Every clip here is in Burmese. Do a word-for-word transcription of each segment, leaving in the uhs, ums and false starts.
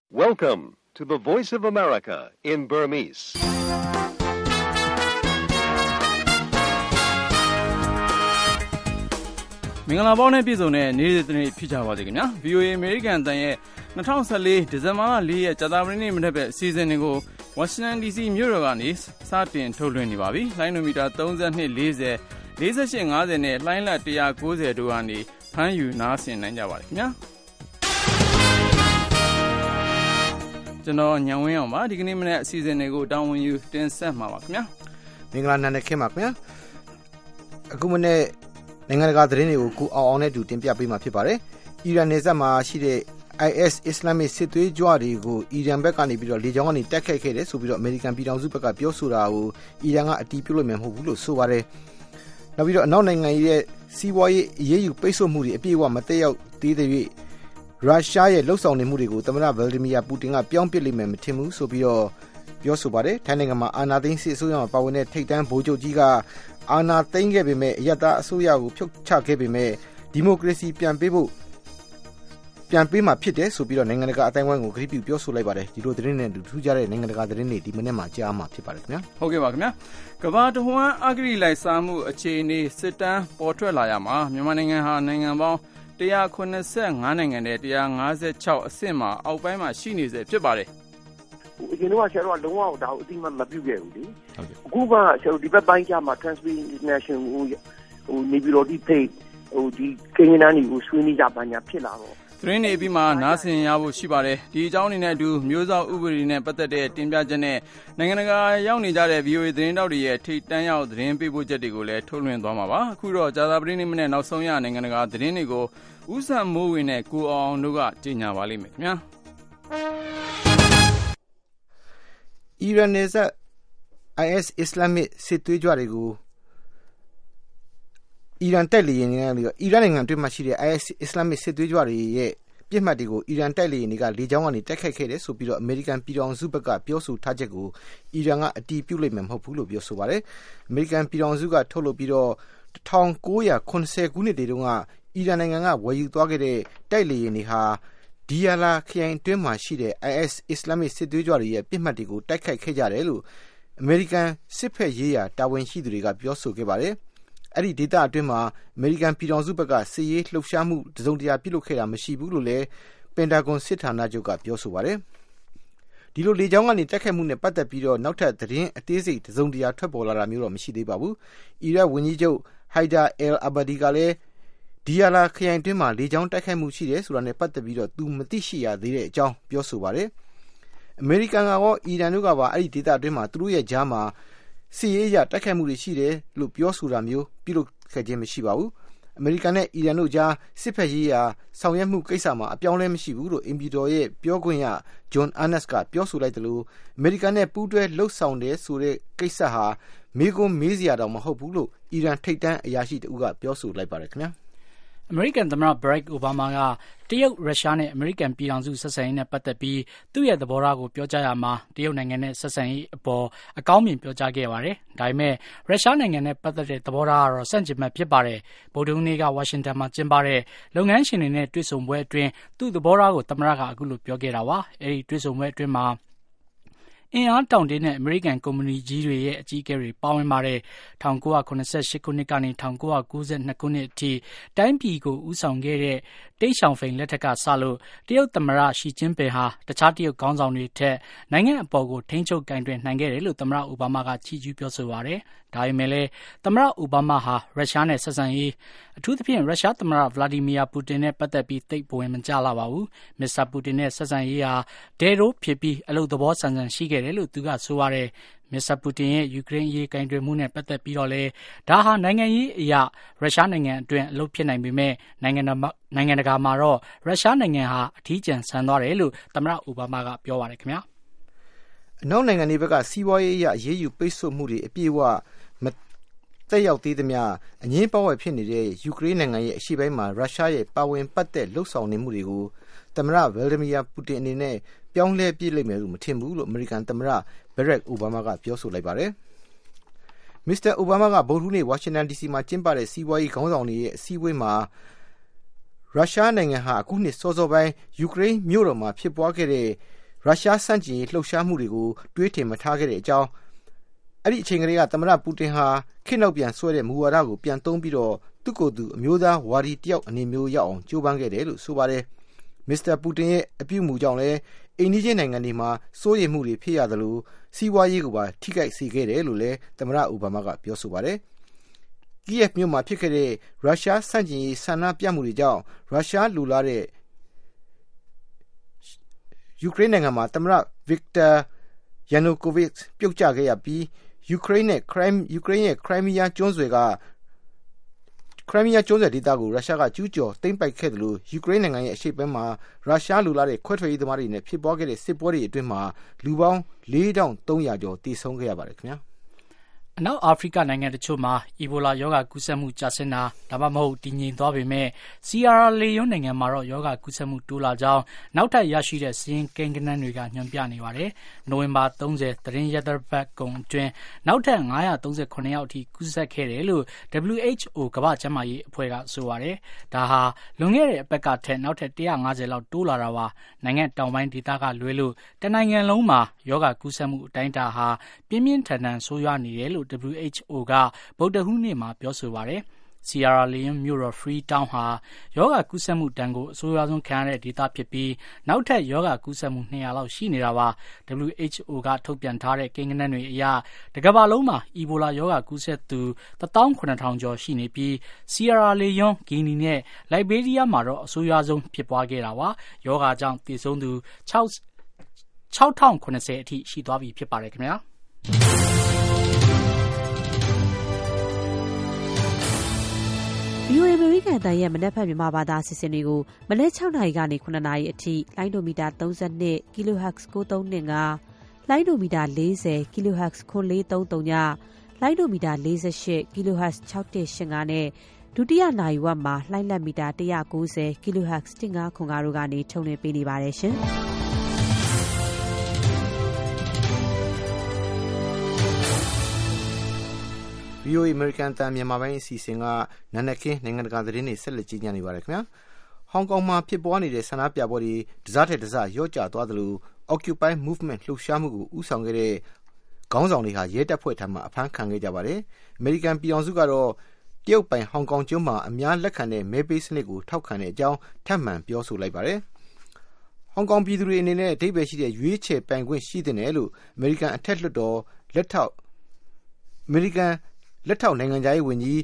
Welcome to the Voice of America in Burmese. ။မင်္ဂလာပေါင်းနဲ့ပြည့်စုံတဲ့နေ့ရက်တစ်နေ့ဖြစ်ကြပါစေခင်ဗျာ။ V O A American အသံရဲ့၂၀၁၄ဒီဇင်ဘာလ၄ရက်ကြာသပတေးနေ့မနက်ဘက်အစီအစဉ်တွေကို Washington D C မြို့တော်ကနေစတင်ထုတ်လွှင့်နေပါပြီ။လိုင်းနိုမီတာသုံး၂ ၄၀ ၄၈ ၅၀နဲ့လှိုင်းလတ်၁၉၀တို့ကနေဖမ်းယူနားဆင်နိုင်ကြပါတယ်ခင်ဗျာ။ကျွန်တော်ညံဝင်းအောင်ပါဒီကနေ့မနက်အစီအစဉ်တွေကိုတာဝန်ယူတင်ဆက်မှာပါခင်ဗျာ။မင်္ဂလာနံနက်ခင်းပါခင်ဗျာ။အခုမနေ့နိုင်ငံတကာသတင်းတွေကိုကိုအောင်အောင်နဲ့တူတင်ပြပေးမှာဖြစ်ပါတယ်။အီရန်နယ်စပ်မှာရှိတဲ့ I S Islamic စစ်သွေးကြွတွေကိုအီရန်ဘက်ကနေပြီးတော့လေကြောင်းကနေတိုက်ခိုက်ခဲ့တယ်ဆိုပြီးတော့အမေရိကန်ပြည်ထောင်စုဘက်ကပြောဆိုတာကိုအီရန်ကအတည်ပြုလို့မဟုတ်ဘူးလို့ဆိုပါတယ်။နောက်ပြီးတော့အနောက်နိုင်ငံရဲ့စီးပွားရေးအရေးယူပိတ်ဆို့မှုတွေအပြည့်အဝမတက်ရောက်သေးတဲ့၍ရုရှားရဲ့လှုပ်ဆောင်နေမှုတွေကိုသမ္မတဗလာဒီမီယာပူတင်ကပြောင်းပစ်လိမ့်မယ်မထင်ဘူးဆိုပြီးတော့ပြောဆိုပါတယ်။ထိုင်းနိုင်ငံမှာအာဏာသိမ်းစစ်အစိုးရမှာပါဝင်တဲ့ထိပ်တန်းဗိုလ်ချုပ်ကြီးကအာဏာသိမ်းခဲ့ပေမဲ့အယက်သားအစိုးရကိုဖြုတ်ချခဲ့ပေမဲ့ဒီမိုကရေစီပြန်ပေးဖို့ပြန်ပေးမှာဖြစ်တယ်ဆိုပြီးတော့နိုင်ငံတကာအတိုင်းအဝိုင်းကိုကတိပြုပြောဆိုလိုက်ပါတယ်ဒီလိုသတင်းနဲ့ထူးခြားတဲ့နိုင်ငံတကာသတင်းတွေဒီမနေ့မှကြားမှာဖြစ်ပါတယ်ခင်ဗျာဟုတ်ကဲ့ပါခင်ဗျာကမ္ဘာတဝန်းအဂရိလိုက်စားမှုအခြေအနေစစ်တမ်းပေါ်ထွက်လာရမှာမြန်မာနိုင်ငံဟာနိုင်ငံပေါင်း၁၇၅နိုင်ငံနဲ့၁၅၆အဆင့်မှာအောက်ပိုင်းမှာရှိနေစေဖြစ်ပါတယ်အရင်တော့ဆရာတို့ကလုံးဝဒါကိုအတိမမပြုတ်ခဲ့ဘူးလေအခုမှဆရာတို့ဒီဘက်ပိုင်းကျမှ Transparency International ဟိုဟိုနေပြီးတော့ဒီ page ဟိုဒီကိန်းဂဏန်းတွေကိုဆွေးနွေးကြပါညာဖြစ်လာတော့သတင်းနေပြီးမှနားဆင်ရဖို့ရှိပါတယ်ဒီအကြောင်းအနေနဲ့အတူမျိုးစောက်ဥပဒေနဲ့ပတ်သက်တဲ့တင်ပြချက်နဲ့နိုင်ငံတကာရောက်နေကြတဲ့ V O A သတင်းတောက်တွေရဲ့ထိပ်တန်းရောက်သတင်းပေးပို့ချက်တွေကိုလည်းထုတ်လွှင့်သွားမှာပါအခုတော့ကြာသပတေးနေ့မနေ့နောက်ဆုံးရနိုင်ငံတကာသတင်းတွေကိုဦးစံမိုးဝင်းနဲ့ကိုအောင်တို့ကကြေညာပါလိမ့်မယ်ခင်ဗျာအီရန်နယ်စပ် I S Islamic စစ်သွေးကြွတွေကိုအီရန်တိုက်လေယာဉ်တွေကလည်းအီရန်နိုင်ငံအတွင်းမှာရှိတဲ့ I S Islamic စစ်သွေးကြွတွေရဲ့ပြစ်မှတ်တွေကိုအီရန်တိုက်လေယာဉ်တွေကလေကြောင်းကနေတိုက်ခိုက်ခဲ့တယ်ဆိုပြီးတော့အမေရိကန်ပြည်ထောင်စုဘက်ကပြောဆိုထားချက်ကိုအီရန်ကအတည်ပြုလိုက်မှာမဟုတ်ဘူးလို့ပြောဆိုပါတယ်။အမေရိကန်ပြည်ထောင်စုကထုတ်လုပ်ပြီးတော့၁၉၇၀ခုနှစ်တည်းတုန်းကအီရန်နိုင်ငံကဝယ်ယူသွားခဲ့တဲ့တိုက်လေယာဉ်တွေဟာဒီယာလာခရိုင်တွင်းမှာရှိတဲ့ I S Islamic စစ်သွေးကြွတွေရဲ့ပြစ်မှတ်တွေကိုတိုက်ခိုက်ခဲ့ကြတယ်လို့အမေရိကန်စစ်ဖက်ရေးရာတာဝန်ရှိသူတွေကပြောဆိုခဲ့ပါတယ်။အဲ့ဒီဒေသအတွင်းမှာအမေရိကန်ပြည်ထောင်စုဘက်ကစစ်ရေးလှုပ်ရှားမှုတစုံတရာပြုလုပ်ခဲ့တာမရှိဘူးလို့လည်းပင်တာဂွန်စစ်ဌာနချုပ်ကပြောဆိုပါတယ်။ဒီလိုလေကြောင်းကနေတိုက်ခိုက်မှုနဲ့ပတ်သက်ပြီးတော့နောက်ထပ်သတင်းအသေးစိတ်တစုံတရာထွက်ပေါ်လာတာမျိုးတော့မရှိသေးပါဘူး။အီရတ်ဝန်ကြီးချုပ်ဟိုင်ဒါအယ်အာဘာဒီကလည်းဒီယာလာခရိုင်တွင်းမှာလေကြောင်းတိုက်ခိုက်မှုရှိတယ်ဆိုတာနဲ့ပတ်သက်ပြီးတော့သူမသိရှိရသေးတဲ့အကြောင်းပြောဆိုပါတယ်။အမေရိကန်ကရောအီရန်တို့ကပါအဲ့ဒီဒေသအတွင်းမှာသူတို့ရဲ့ကြားမှာစစ်ရေးအရတိုက်ခိုက်မှုတွေရှိတယ်လို့ပြောဆိုတာမျိုးပြုလုပ်ခဲ့ခြင်းမရှိပါဘူး။အမေရိကန်နဲ့အီရန်တို့ကြားစစ်ဖက်ရေးရာဆောင်ရွက်မှုကိစ္စမှာအပြောင်းလဲမရှိဘူးလို့အင်ပီတော်ရဲ့ပြောခွင့်ရဂျွန်အာနက်စ်ကပြောဆိုလိုက်တယ်လို့အမေရိကန်နဲ့ပူးတွဲလှုပ်ဆောင်တယ်ဆိုတဲ့ကိစ္စဟာမေးခွန်းမေးစရာတော့မဟုတ်ဘူးလို့အီရန်ထိပ်တန်းအရာရှိတဦးကပြောဆိုလိုက်ပါတယ်ခင်ဗျာ။အမေရိကန်သမ္မတဘရက်အိုဘားမားကတရုတ်ရုရှားနဲ့အမေရိကန်ပြည်ထောင်စုဆက်ဆံရေးနဲ့ပတ်သက်ပြီးသူ့ရဲ့သဘောထားကိုပြောကြားရမှာတရုတ်နိုင်ငံနဲ့ဆက်ဆံရေးအပေါ်အကောင်းမြင်ပြောကြားခဲ့ပါတယ်။ဒါပေမဲ့ရုရှားနိုင်ငံနဲ့ပတ်သက်တဲ့သဘောထားကတော့ဆန့်ကျင်ဘက်ဖြစ်ပါတယ်။ဗုဒ္ဓဟူးနေ့ကဝါရှင်တန်မှာကျင်းပတဲ့လုပ်ငန်းရှင်တွေနဲ့တွေ့ဆုံပွဲအတွင်းသူ့သဘောထားကိုသမ္မတကအခုလိုပြောခဲ့တာပါ။အဲဒီတွေ့ဆုံပွဲအတွင်းမှာအင်အားတောင့်တင်းတဲ့အမေရိကန်ကုမ္ပဏီကြီးတွေရဲ့အကြီးအကဲတွေပါဝင်ပါတယ်။၁၉၇၈ခုနှစ်ကနေ၁၉၉၂ခုနှစ်အထိတိုင်းပြည်ကိုဦးဆောင်ခဲ့တဲ့တိန့်ရှောင်ဖိန်လက်ထက်ကစလို့တရုတ်သမ္မတရှီကျင်းပင်ဟာတခြားတရုတ်ခေါင်းဆောင်တွေထက်နိုင်ငံအပေါ်ကိုထိန်းချုပ်ကင်တွယ်နိုင်ခဲ့တယ်လို့သမ္မတအိုဘားမားကချီးကျူးပြောဆိုပါတယ်။ဒါပေမဲ့လည်းသမ္မတအိုဘားမားဟာရုရှားနဲ့ဆက်ဆံရေးအထူးသဖြင့်ရုရှားသမ္မတဗလာဒီမီယာပူတင်နဲ့ပတ်သက်ပြီးသိပ်ဘဝင်မကျလာပါဘူး။မစ္စတာပူတင်နဲ့ဆက်ဆံရေးဟာဒဲရိုးဖြစ်ပြီးအလုပ်သဘောဆန်ဆန်ရှိခဲ့တယ်လို့သူကဆိုပါတယ်။မစ္စတာပူတင်ရဲ့ယူကရိန်းအရေးကင်တွယ်မှုနဲ့ပတ်သက်ပြီးတော့လေဒါဟာနိုင်ငံရေးအရာရုရှားနိုင်ငံအတွင်းအလုပ်ဖြစ်နိုင်ပေမဲ့နိုင်ငံနိုင်ငံတကာမှာတော့ရုရှားနိုင်ငံဟာအထီးကျန်ဆန်သွားတယ်လို့သမ္မတအိုဘားမားကပြောပါတယ်ခင်ဗျာ။အနောက်နိုင်ငံတွေဘက်ကစီးပွားရေးအရရေးယူပိတ်ဆို့မှုတွေအပြည့်အဝမတက်ရောက်သေးသမျှအငင်းပွားဝယ်ဖြစ်နေတဲ့ယူကရိန်းနိုင်ငံရဲ့အရှေ့ပိုင်းမှာရုရှားရဲ့ပါဝင်ပတ်သက်လှုပ်ဆောင်နေမှုတွေကိုသမ္မတဗလာဒီမီယာပူတင်အနေနဲ့ပြောင်းလဲပြစ်လိုက်မယ်လို့မထင်ဘူးလို့အမေရိကန်သမ္မတဘရက်အိုဘားမားကပြောဆိုလိုက်ပါတယ်။မစ္စတာအိုဘားမားကဗုဒ္ဓဟူးနေ့ဝါရှင်တန်ဒီစီမှာကျင်းပတဲ့စီးပွားရေးခေါင်းဆောင်တွေရဲ့အစည်းအဝေးမှာရုရှားနိုင်ငံဟာအခုနှစ်စောစောပိုင်းယူကရိန်းမြို့တော်မှာဖြစ်ပွားခဲ့တဲ့ရုရှားစန့်ကျင်ရေးလှုပ်ရှားမှုတွေကိုတွေးထင်မထားခဲ့တဲ့အကြောင်းအဲ့ဒီအချိန်ကလေးကသမ္မတပူတင်ဟာခေတ်နောက်ပြန်ဆွဲတဲ့မူဝါဒကိုပြန်သုံးပြီးတော့သူ့ကိုယ်သူအမျိုးသားဝါဒီတယောက်အနေမျိုးရောက်အောင်ကြိုးပမ်းခဲ့တယ်လို့ဆိုပါတယ်မစ္စတာပူတင်ရဲ့အပြုအမူကြောင့်လည်းအိန္ဒိယနိုင်ငံတွေမှာစိုးရိမ်မှုတွေဖြစ်ရသလိုစီးပွားရေးကိုပါထိခိုက်စေခဲ့တယ်လို့လည်းသမ္မတအိုဘားမားကပြောဆိုပါတယ်ကီယက်မြို့မှာဖြစ်ခဲ့တဲ့ရုရှားစန့်ကျင်ရေးဆန္ဒပြမှုတွေကြောင့်ရုရှားလူလာတဲ့ယူကရိန်းနိုင်ငံမှာသမ္မတဗစ်တာယာနိုကိုဗစ်ပြုတ်ကျခဲ့ရပြီးယူကရိန်းနဲ့ခရိုင်းယူကရိန်းရဲ့ခရိုင်းမီးယားကျွန်းဆွယ်ကခရိုင်းမီးယားကျွန်းဆွယ်ဒေသကိုရုရှားကကျူးကျော်သိမ်းပိုက်ခဲ့တယ်လို့ယူကရိန်းနိုင်ငံရဲ့အရှေ့ဘက်မှာရုရှားလူလာတဲ့ခွဲထွက်ရေးသမားတွေနဲ့ဖြစ်ပွားခဲ့တဲ့စစ်ပွဲတွေအတွင်းမှာလူပေါင်းလေးထောင်သုံးရာကျော်တည်ဆုံးခဲ့ရပါတယ်ခင်ဗျာအနောက်အာဖရိကနိုင်ငံတချို့မှာအီဘိုလာရောဂါကူးစက်မှုကျဆင်းတာဒါမှမဟုတ်တည်ငြိမ်သွားပေမဲ့ဆီယာရာလေယွန်းနိုင်ငံမှာတော့ရောဂါကူးစက်မှုတိုးလာကြောင်းနောက်ထပ်ရရှိတဲ့စီးရင်ကိန်းဂဏန်းတွေကညွှန်ပြနေပါတယ်။နိုဝင်ဘာသုံးဆယ်သတင်းရက်သတ္တပတ်ကုန်အတွင်းနောက်ထပ်ငါးရာသုံးဆယ်ခုနှစ်ယောက်အထိကူးစက်ခဲ့တယ်လို့ ဒဗ္ဗလျူ အိတ်ချ်အို ကမ္ဘာ့ကျန်းမာရေးအဖွဲ့ကဆိုပါတယ်။ဒါဟာလွန်ခဲ့တဲ့အပတ်ကထက်နောက်ထပ်တစ်ရာငါးဆယ်လောက်တိုးလာတာပါ။နိုင်ငံတောင်ပိုင်းဒေသကလွဲလို့တနိုင်ငံလုံးမှာရောဂါကူးစက်မှုအတိုင်းအတာဟာပြင်းပြင်းထန်ထန်ဆိုးရွားနေတယ်လို့ ဒဗ္ဗလျူ အိတ်ချ်အို ကဗုဒ္ဓဟူးနေ့မှာပြောဆိုပါတယ်။ ဆီယာရာလီယွန်းမြို့တော်ဖရီးတောင်းဟာရောဂါကူးစက်မှုတန်းကိုအဆိုးရွားဆုံးခံရတဲ့ဒေသဖြစ်ပြီးနောက်ထပ်ရောဂါကူးစက်မှုနှစ်ရာလောက်ရှိနေတာပါ။ ဒဗ္ဗလျူ အိတ်ချ်အို ကထုတ်ပြန်ထားတဲ့ကိန်းဂဏန်းတွေအရတကမ္ဘာလုံးမှာအီဘိုလာရောဂါကူးစက်သူတစ်သောင်းခုနှစ်ထောင်ကျော်ရှိနေပြီးဆီယာရာလီယွန်းဂီနီနဲ့လိုက်ဘေးရီးယားမှာတော့အဆိုးရွားဆုံးဖြစ်ပွားခဲ့တာပါ။ရောဂါကြောင့်သေဆုံးသူခြောက်ထောင်ခုနှစ်ဆယ်အထိရှိသွားပြီဖြစ်ပါတယ်ခင်ဗျာဗီအိုအေ အမေရိကန်အသံရဲ့မနက်ဖြန်မြန်မာဘာသာအစီအစဉ်တွေကိုမနက်၆နာရီကနေခုနှစ်နာရီအထိလိုင်းဒိုမီတာသုံး၂ kilohertz ကိုးသုံး၂၅လိုင်းဒိုမီတာ၄၀ kilohertz ခွန်လေးသုံးသုံးညလိုင်းဒိုမီတာ၄၈ kilohertz ၆၁၈၅နဲ့ဒုတိယနာရီဝက်မှာလှိုင်းလက်မီတာ၁၉၀ kilohertz ၁၅ခွန်၅တို့ကနေထုတ်လွှင့်ပေးနေပါတယ်ရှင်။ဗီအိုအေ American တန်မြန်မာပိုင်းအစီအစဉ်ကနာနက်ခင်းနိုင်ငံတကာသတင်းတွေဆက်လက်ကြီးညာနေပါတယ်ခင်ဗျာဟောင်ကောင်မှာဖြစ်ပွားနေတဲ့ဆန္ဒပြပွဲတွေတစထက်တစရော့ကျသွားသလို Occupy Movement လှုပ်ရှားမှုကိုဦးဆောင်ခဲ့တဲ့ခေါင်းဆောင်တွေဟာရဲတပ်ဖွဲ့ထံမှအဖမ်းခံခဲ့ကြပါတယ်အမေရိကန်ပြည်ထောင်စုကတော့တရုတ်ပိုင်ဟောင်ကောင်ကျွန်းမှာအများလက်ခံတဲ့မဲပေးစနစ်ကိုထောက်ခံတဲ့အကြောင်းထပ်မံပြောဆိုလိုက်ပါတယ်ဟောင်ကောင်ပြည်သူတွေအနေနဲ့အဓိပ္ပာယ်ရှိတဲ့ရွေးချယ်ပိုင်ခွင့်ရှိတယ်လို့အမေရိကန်အထက်လွှတ်တော်လက်ထောက်အမေရိကန်လက်ထောက်နိုင်ငံသားရေးဝန်ကြီး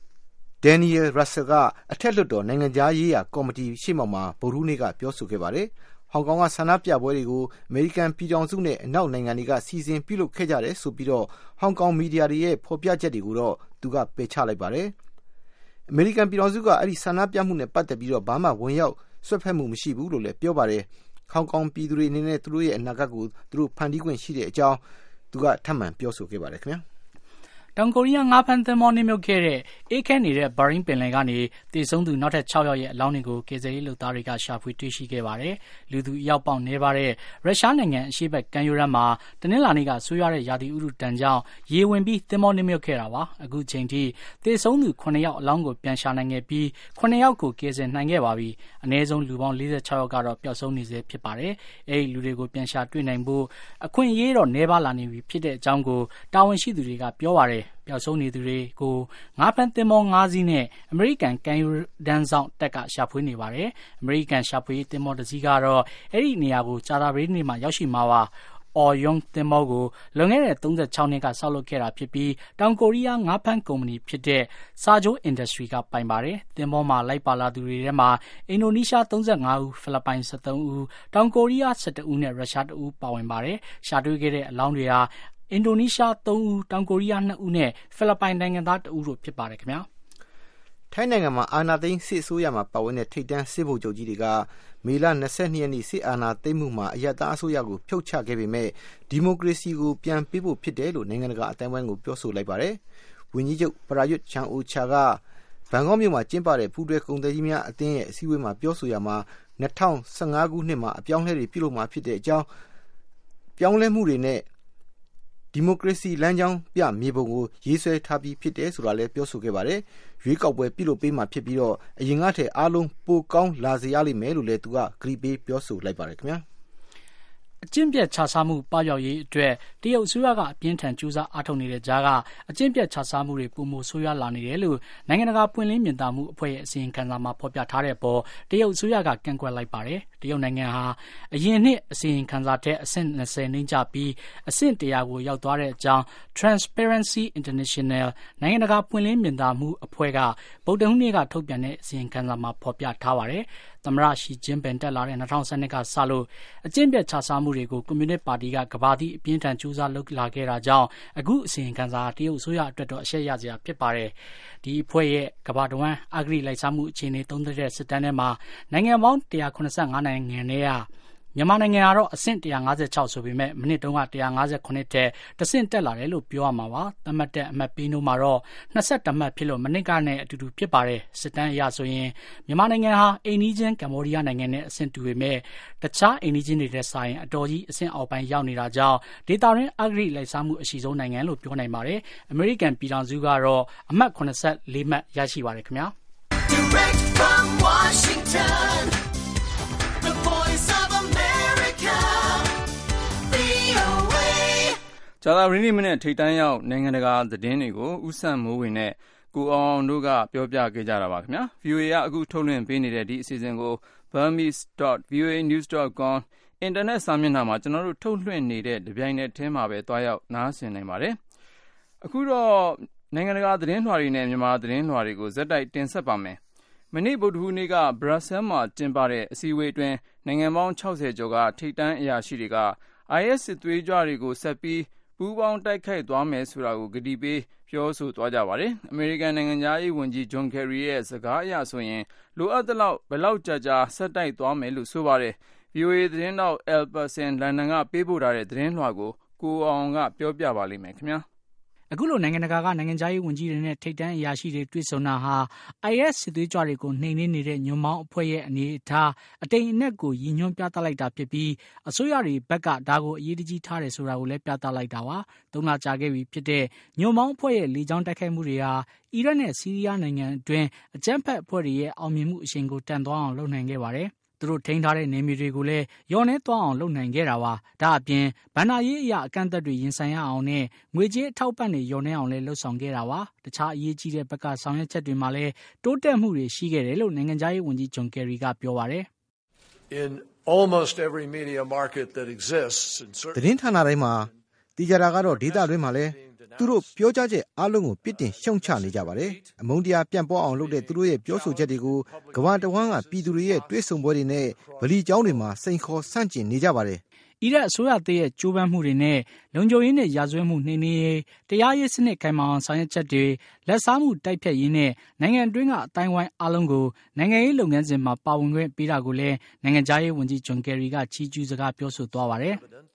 Daniel Russell ကအထက်လွှတ်တော်နိုင်ငံသားရေးရာကော်မတီရှေ့မှောက်မှာဗုဒ္ဓဟူးနေ့ကပြောဆိုခဲ့ပါတယ်။ဟောင်ကောင်ကဆန္ဒပြပွဲတွေကိုအမေရိကန်ပြည်ထောင်စုနဲ့အနောက်နိုင်ငံတွေကစီစဉ်ပြုလုပ်ခဲ့ကြတယ်ဆိုပြီးတော့ဟောင်ကောင်မီဒီယာတွေရဲ့ဖော်ပြချက်တွေကိုတော့သူကပယ်ချလိုက်ပါတယ်။အမေရိကန်ပြည်ထောင်စုကအဲ့ဒီဆန္ဒပြမှုနဲ့ပတ်သက်ပြီးတော့ဘာမှဝင်ရောက်ဆွတ်ဖက်မှုမရှိဘူးလို့လည်းပြောပါတယ်။ဟောင်ကောင်ပြည်သူတွေအနေနဲ့သူတို့ရဲ့အနာဂတ်ကိုသူတို့ဖန်တီးခွင့်ရှိတဲ့အကြောင်းသူကထပ်မံပြောဆိုခဲ့ပါတယ်ခင်ဗျာ။တောင်ကိုရီးယားငါးဖမ်းသင်္ဘောနစ်မြုပ်ခဲ့တဲ့အေးခဲနေတဲ့ဘာရင်းပင်လယ်ကနေသေဆုံးသူနောက်ထပ်၆ယောက်ရဲ့အလောင်းတွေကိုကယ်ဆယ်ရေးလုပ်သားတွေကရှာဖွေတွေ့ရှိခဲ့ပါတယ်။လူသူအယောက်ပေါက်နေပါတဲ့ရုရှားနိုင်ငံအရှေ့ဘက်ကမ်းရိုးတန်းမှာတနင်္လာနေ့ကဆိုးရွားတဲ့ရာသီဥတုတန်ကြောင့်ရေဝင်ပြီးသင်္ဘောနစ်မြုပ်ခဲ့တာပါ။အခုချိန်ထိသေဆုံးသူခုနှစ်ယောက်အလောင်းကိုပြန်ရှာနိုင်ခဲ့ပြီးခုနှစ်ယောက်ကိုကယ်ဆယ်နိုင်ခဲ့ပါပြီ။အနည်းဆုံးလူပေါင်း၄၆ယောက်ကတော့ပျောက်ဆုံးနေဆဲဖြစ်ပါတယ်။အဲဒီလူတွေကိုပြန်ရှာတွေ့နိုင်ဖို့အခွင့်အရေးတော့နည်းပါးလာနေပြီဖြစ်တဲ့အကြောင်းကိုတာဝန်ရှိသူတွေကပြောပါတယ်။ပျောက်ဆုံးနေသူတွေကိုငါးဖမ်းသင်္ဘော၅စီးနဲ့အမေရိကန်ကမ်းရိုးတန်းဆောင်တပ်ကရှာဖွေနေပါတယ်။အမေရိကန်ရှာဖွေသင်္ဘောတစ်စီးကတော့အဲ့ဒီနေရာကိုကြာသပတေးနေ့မှာရောက်ရှိမှာပါ။အော်ယုံသင်္ဘောကိုလွန်ခဲ့တဲ့သုံး၆နှစ်ကဆောက်လုပ်ခဲ့တာဖြစ်ပြီးတောင်ကိုရီးယားငါးဖမ်းကုမ္ပဏီဖြစ်တဲ့စာဂျိုး Industry ကပိုင်ပါတယ်။သင်္ဘောမှာလိုက်ပါလာသူတွေထဲမှာအင်ဒိုနီးရှား၃၅ဦးဖိလစ်ပိုင်၁၃ဦးတောင်ကိုရီးယား၁၁ဦးနဲ့ရုရှား၁ဦးပါဝင်ပါတယ်။ရှာတွေ့ခဲ့တဲ့အလောင်းတွေဟာအင်ဒိုနီးရှား၃ဦးတောင်ကိုရီးယား၂ဦးနဲ့ဖိလစ်ပိုင်နိုင်ငံသား၁ဦးတို့ဖြစ်ပါတယ်ခင်ဗျာထိုင်းနိုင်ငံမှာအာဏာသိမ်းစစ်အစိုးရမှာပါဝင်တဲ့ထိပ်တန်းစစ်ဗိုလ်ချုပ်ကြီးတွေကမေလ၂၂ရက်နေ့စစ်အာဏာသိမ်းမှုမှာအရပ်သားအစိုးရကိုဖြုတ်ချခဲ့ပေမဲ့ဒီမိုကရေစီကိုပြန်ပေးဖို့ဖြစ်တယ်လို့နိုင်ငံတကာအတိုင်းအဝိုင်းကိုပြောဆိုလိုက်ပါတယ်။ဝန်ကြီးချုပ်ပရာယွတ်ချန်အိုချာကဘန်ကောက်မြို့မှာကျင်းပတဲ့ပူးတွဲကုန်သည်ကြီးများအသင်းရဲ့အစည်းအဝေးမှာပြောဆိုရမှာ၂၀၁၅ခုနှစ်မှာအပြောင်းလဲတွေပြုလုပ်မှာဖြစ်တဲ့အကြောင်းပြောင်းလဲမှုတွေနဲ့ဒီမိုကရေစီလမ်းကြောင်းပြမြေပုံကိုရေးဆွဲထားပြီးဖြစ်တယ်ဆိုတာလည်းပြောဆိုခဲ့ပါတယ်။ရွေးကောက်ပွဲပြုလုပ်ပေးမှာဖြစ်ပြီးတော့အရင်ကတည်းအားလုံးပိုကောင်းလာစေရလိမ့်မယ်လို့လည်းသူကဂရုပေးပြောဆိုလိုက်ပါတယ်ခင်ဗျာအကျင့်ပြတ်ခြစားမှုပပျောက်ရေးအတွက်တရုတ်အစိုးရကအပြင်းထန်ကြိုးစားအားထုတ်နေတဲ့ကြားကအကျင့်ပြတ်ခြစားမှုတွေပုံမဆိုးရွားလာနေတယ်လို့နိုင်ငံတကာပွင့်လင်းမြင်သာမှုအဖွဲ့ရဲ့အစီရင်ခံစာမှာဖော်ပြထားတဲ့ပေါ်တရုတ်အစိုးရကကန့်ကွက်လိုက်ပါတယ်တရုတ်နိုင်ငံဟာအရင်နှစ်အစီရင်ခံစာတဲ့အဆင့်၂၀နှိမ့်ကျပြီးအဆင့်၁၀၀ကိုရောက်သွားတဲ့အကြောင်း Transparency International နိုင်ငံတကာပွင့်လင်းမြင်သာမှုအဖွဲ့ကဗုဒ္ဓဟူးနေ့ကထုတ်ပြန်တဲ့အစီရင်ခံစာမှာဖော်ပြထားပါတယ်သမ္မတရှီကျင်းပင်တက်လာတဲ့၂၀၁၂ကစလို့အကျင့်ပြတ်ခြစားမှုတွေကိုကွန်မြူနစ်ပါတီကကမ္ဘာသည့်အပြင်းထန်ကြိုးစားလုပ်လာခဲ့တာကြောင့်အခုအစီရင်ခံစာတရုတ်အစိုးရအတွက်တော့အရှက်ရစရာဖြစ်ပါတယ်ဒီအဖွဲ့ရဲ့ကမ္ဘာတဝန်းအဂရိလိုက်စားမှုအခြေအနေသုံးသပ်တဲ့စစ်တမ်းထဲမှာနိုင်ငံပေါင်း၁၇၅နိုင်ငံနဲ့မြန်မာနိုင်ငံကတော့အဆင့်၁၅၆ဆိုပေမဲ့မိနစ်တုန်းက၁၅၇တက်တဆင့်တက်လာတယ်လို့ပြောရမှာပါသတ်မှတ်တဲ့အမှတ်ပေးနှုန်းမှာတော့၂၁မှတ်ဖြစ်လို့မိနစ်ကနဲ့အတူတူဖြစ်ပါတယ်စစ်တမ်းအရဆိုရင်မြန်မာနိုင်ငံဟာအိမ်နီးချင်းကမ္ဘောဒီးယားနိုင်ငံနဲ့အဆင့်တူပေမဲ့တခြားအိမ်နီးချင်းတွေနဲ့စာရင်အတော်ကြီးအဆင့်အောက်ပိုင်းရောက်နေတာကြောင့်ဒေတာရင်းအဂရိလိုက်စားမှုအရှိဆုံးနိုင်ငံလို့ပြောနိုင်ပါတယ်အမေရိကန်ပြည်ထောင်စုကတော့အမှတ်၇၄မှတ်ရရှိပါတယ်ခင်ဗျာ Direct from Washington The Voice of America ဂျာသာရင်းနေမနဲ့ထိတ်တန်းရောက်နိုင်ငံတကာသတင်းတွေကိုဥဆန်မိုးဝင်နဲ့ကိုအောင်တို့ကပြောပြခဲ့ကြတာပါခင်ဗျာ ဗွီအိုအေ ကအခုထုတ်လွှင့်ပေးနေတဲ့ဒီအစီအစဉ်ကို burmese dot v o a news dot com အင်တာနက်စာမျက်နှာမှာကျွန်တော်တို့ထုတ်လွှင့်နေတဲ့ဒီပြိုင်နယ်ထဲမှာပဲတွားရောက်နားဆင်နိုင်ပါတယ်အခုတော့နိုင်ငံတကာသတင်းလွှာတွေနဲ့မြန်မာသတင်းလွှာတွေကိုဇက်တိုက်တင်ဆက်ပါမယ်မနေ့ဗုဒ္ဓဟူးနေ့ကဘရပ်ဆဲမှာကျင်းပတဲ့အစည်းအဝေးအတွင်းနိုင်ငံပေါင်း၆၀ကျော်ကထိပ်တန်းအရာရှိတွေက အိုင်အက်စ် စစ်သွေးကြွတွေကိုဆက်ပြီးပူးပေါင်းတိုက်ခိုက်သွားမယ်ဆိုတာကိုကတိပေးပြောဆိုသွားကြပါတယ်အမေရိကန်နိုင်ငံသားရေးဝန်ကြီးဂျွန်ကယ်ရီရဲ့စကားအရဆိုရင်လိုအပ်သလောက်ဘယ်လောက်ကြာကြာဆက်တိုက်သွားမယ်လို့ဆိုပါတယ် ဗွီအိုအေ သတင်းတောက် El Persin လန်ဒန်ကပေးပို့ထားတဲ့သတင်းလွှာကိုကိုအောင်ကပြောပြပါလိမ့်မယ်ခင်ဗျာအခုလိုနိုင်ငံတကာကနိုင်ငံခြားရေးဝန်ကြီးတွေနဲ့ထိပ်တန်းအရာရှိတွေတွေ့ဆုံတာဟာ အိုင်အက်စ် စစ်သွေးကြွတွေကိုနှိမ်နင်းနေတဲ့ညွန့်ပေါင်းအဖွဲ့ရဲ့အနေအထားအတိမ်အနက်ကိုရည်ညွှန်းပြသလိုက်တာဖြစ်ပြီးအစိုးရတွေဘက်ကဒါကိုအရေးတကြီးထားတယ်ဆိုတာကိုလည်းပြသလိုက်တာပါသုံးလကြာခဲ့ပြီဖြစ်တဲ့ညွန့်ပေါင်းအဖွဲ့ရဲ့လေကြောင်းတိုက်ခိုက်မှုတွေဟာအီရတ်နဲ့ဆီးရီးယားနိုင်ငံအတွင်းအကြမ်းဖက်အဖွဲ့တွေရဲ့အောင်မြင်မှုအရှိန်ကိုတန်သွားအောင်လုပ်နိုင်ခဲ့ပါတယ်သူတို့ထိန်းထားတဲ့နေမြေတွေကိုလည်းရောနှဲသွားအောင်လုပ်နိုင်ခဲ့တာပါဒါအပြင်ဗန္ဒာရေးအရာအကန့်အသတ်တွေရင်ဆိုင်ရအောင်နဲ့ငွေကြေးအထောက်ပံ့တွေရောနှဲအောင်လည်းလှုပ်ဆောင်ခဲ့တာပါတခြားအရေးကြီးတဲ့ဘက်ကဆောင်ရွက်ချက်တွေမှာလည်းတိုးတက်မှုတွေရှိခဲ့တယ်လို့နိုင်ငံခြားရေးဝန်ကြီးဂျွန်ကယ်ရီကပြောပါတယ် In almost every media market that exists in certain သတင်းဌာနတိုင်းမှာတီကြတာကတော့ဒေတာတွင်းမှာလည်းသူတို့ပြောကြားချက်အလုံးကိုပြစ်တင်ရှုံချနေကြပါတယ်အမုန်းတရားပြန့်ပွားအောင်လုပ်တဲ့သူတို့ရဲ့ပြောဆိုချက်တွေကိုကမ္ဘာတဝန်းကပြည်သူတွေရဲ့တွေးဆုံပွဲတွေနဲ့ဗလီကျောင်းတွေမှာစိန်ခေါ်ဆန့်ကျင်နေကြပါတယ်အီရတ်အစိုးရရဲ့ကြိုးပမ်းမှုတွေနဲ့လုံခြုံရေးနဲ့ရာဇဝတ်မှုနှိမ်နင်းရေးတရားရေးစနစ်ခိုင်မာအောင်ဆောင်ရွက်ချက်တွေလက်စားမှုတိုက်ဖျက်ရေးနဲ့နိုင်ငံတွင်းကအတိုင်းဝိုင်းအလုံးကိုနိုင်ငံရေးလုပ်ငန်းစဉ်မှာပါဝင်ခွင့်ပေးတာကိုလည်းနိုင်ငံခြားရေးဝန်ကြီးဂျွန်ကယ်ရီကချီးကျူးစကားပြောဆိုသွားပါတယ်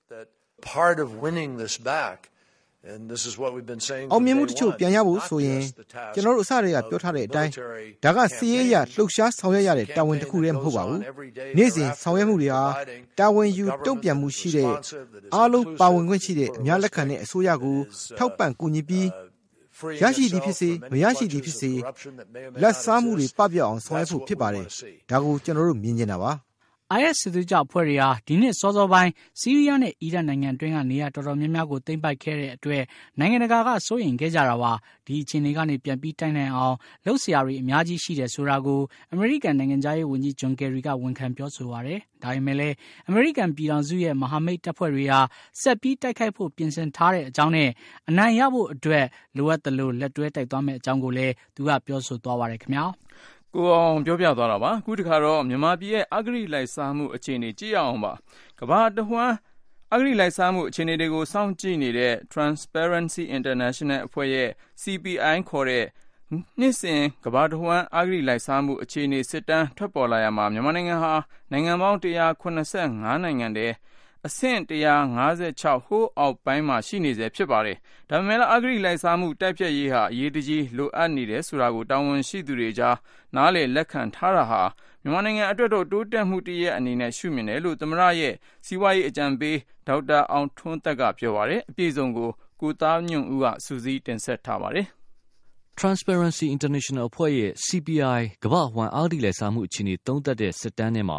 Part of winning this back And this is what we've been saying အောင်မြင်မှုတချို့ပြန်ရဖို့ဆိုရင်ကျွန်တော်တို့အစတွေကပြောထားတဲ့အတိုင်းဒါကစီးရဲရလှုပ်ရှားဆောင်ရွက်ရတဲ့တာဝန်တစ်ခုတည်းမဟုတ်ပါဘူးနေ့စဉ်ဆောင်ရွက်မှုတွေဟာတာဝန်ယူတုံ့ပြန်မှုရှိတဲ့အားလုံးပါဝင်ခွင့်ရှိတဲ့အများလက်ခံတဲ့အစိုးရကိုထောက်ပံ့ကူညီပြီးရရှိသည်ဖြစ်စေမရရှိသည်ဖြစ်စေလက်စားမှုတွေပပျောက်အောင်ဆောင်ရွက်ဖို့ဖြစ်ပါတယ်ဒါကိုကျွန်တော်တို့မြင်နေတာပါအိုင်အက်စ် စစ်သွေးကြွအဖွဲ့တွေဟာဒီနှစ်စောစောပိုင်းဆီးရီးယားနဲ့အီရတ်နိုင်ငံတွင်းကနေရာတော်တော်များများကိုသိမ်းပိုက်ခဲ့တဲ့အတွက်နိုင်ငံတကာကစိုးရိမ်ခဲ့ကြတာပါဒီအခြေအနေကနေပြန်ပြီးတိုက်နိုင်အောင်လှုပ်ရှားတွေအများကြီးရှိတယ်ဆိုတာကိုအမေရိကန်နိုင်ငံသားရေးဝန်ကြီးဂျွန်ကယ်ရီကဝန်ခံပြောဆိုပါတယ်ဒါပေမဲ့လည်းအမေရိကန်ပြည်ထောင်စုရဲ့မဟာမိတ်တပ်ဖွဲ့တွေဟာဆက်ပြီးတိုက်ခိုက်ဖို့ပြင်ဆင်ထားတဲ့အကြောင်းနဲ့အနိုင်ရဖို့အတွက်လိုအပ်သလိုလက်တွဲတိုက်သွားမယ့်အကြောင်းကိုလည်းသူကပြောဆိုသွားပါတယ်ခင်ဗျာကိုအောင်ပြောပြသွားတာပါအခုတခါတော့မြန်မာပြည်ရဲ့အဂရိလိုက်စားမှုအခြေအနေကြည့်ရအောင်ပါကမ္ဘာတဝန်းအဂရိလိုက်စားမှုအခြေအနေတွေကိုစောင့်ကြည့်နေတဲ့ Transparency International အဖွဲ့ရဲ့ C P I ခေါ်တဲ့နှစ်စဉ်ကမ္ဘာတဝန်းအဂရိလိုက်စားမှုအခြေအနေစစ်တမ်းထွက်ပေါ်လာရမှာမြန်မာနိုင်ငံဟာနိုင်ငံပေါင်း၁၇၅နိုင်ငံတည်းအဆင့်၁၅၆ဟိုးအောက်ပိုင်းမှာရှိနေစေဖြစ်ပါတယ်။ဒါပေမဲ့လည်းအဂရိလိုက်စားမှုတိုက်ဖျက်ရေးဟာအရေးတကြီးလိုအပ်နေတယ်ဆိုတာကိုတာဝန်ရှိသူတွေကြားနားလည်လက်ခံထားတာဟာမြန်မာနိုင်ငံအတွက်တော့တိုးတက်မှုတည်းရဲ့အနေနဲ့ရှုမြင်တယ်လို့သမ္မတရဲ့စီးပွားရေးအကြံပေးဒေါက်တာအောင်ထွန်းသက်ကပြောပါတယ်။အပြည့်စုံကိုကိုသားညွန့်ဦးကစူးစီးတင်ဆက်ထားပါတယ်။ Transparency International အဖွဲ့ရဲ့ C P I ကမ္ဘာ့အဝန်းအဂတိလိုက်စားမှုအခြေအနေသုံးသပ်တဲ့စစ်တမ်းထဲမှာ